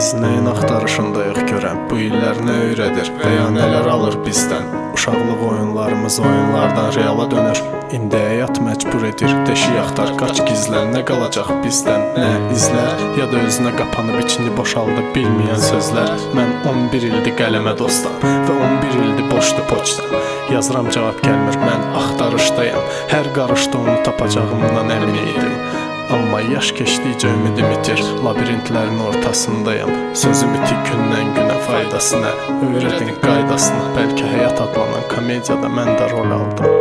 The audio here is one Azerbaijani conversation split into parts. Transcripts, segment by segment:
Biz nəyin axtarışındayıq görəm, bu illər nə öyrədir və ya nələr alır bizdən. Uşaqlıq oyunlarımız oyunlardan reala dönür. İndi həyat məcbur edir, deşik axtar, qaç gizlən, nə qalacaq bizdən? Nə izlər, ya da özünə qapanıb içini boşaldıb bilməyən sözlər. Mən 11 ildir qələmə dostam və 11 ildir boşdu poçtam. Yazıram cavab gəlmir, mən axtarışdayam. Hər qarışda onu tapacağımdan əmin idim. Amma yaş keçdikcə ümidim itir, labirintlərin ortasındayam. Sözüm itik gündən günə faydasına, öyrədin qaydasına. Bəlkə həyat adlanan komediyada mən də rol aldım.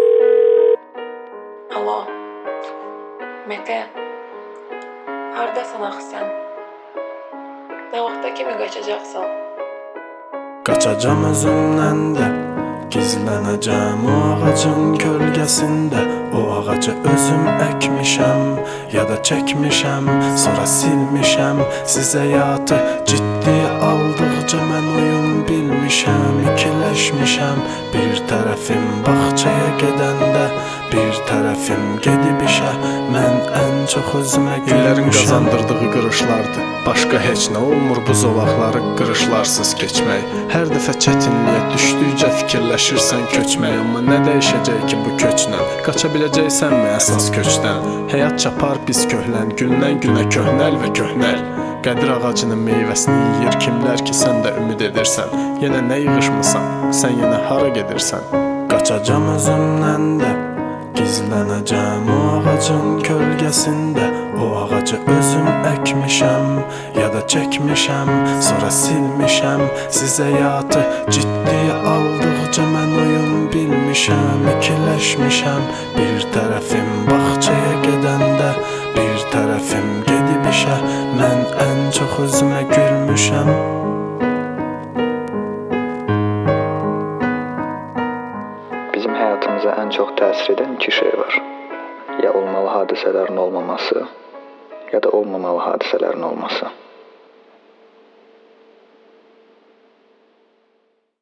Alo, Mete, hardasan axı sən? Nə vaxta kimi qaçacaqsan? Qaçacam özümdən də, gizlənəcəm o ağacın kölgəsində. O ağacı özüm əkmişəm, ya da çəkmişəm, sonra silmişəm. Siz həyatı ciddiyə aldıqca mən oyun bilmişəm, ikiləşmişəm. Bir tərəfim bağçaya gedəndə, bir tərəfim gedib işə. Mən ən çox özümə gülmüşəm. İllərin qazandırdığı qırışlardır, başqa heç nə olmur bu zolaqları qırışlarsız keçmək. Hər dəfə çətinliyə düşdükcə fikirləşirsən köçmək. Amma nə dəyişəcək ki bu köçlə? Qaça biləcəksənmi əsas köçdən? Həyat çapar biz köhlən, gündən günə köhnəl və köhnəl. Qədir ağacının meyvəsini yeyir kimlər ki sən də ümid edirsən. Yenə nə yığışmısan, sən yenə hara gedirsən? Qaçacam özümdən də, gizlənəcəm o ağacın kölgəsində. O ağacı özüm əkmişəm, ya da çəkmişəm, sonra silmişəm. Siz həyatı ciddiyə aldıqca mən oyun bilmişəm, ikiləşmişəm. Bir tərəfim bağçaya gedəndə, bir tərəfim gedib işə. Mən ən çox özümə gülmüşəm. Bizim həyatımıza ən çox təsir edən iki şey var. Ya olmalı hadisələrin olmaması, ya da olmamalı hadisələrin olması.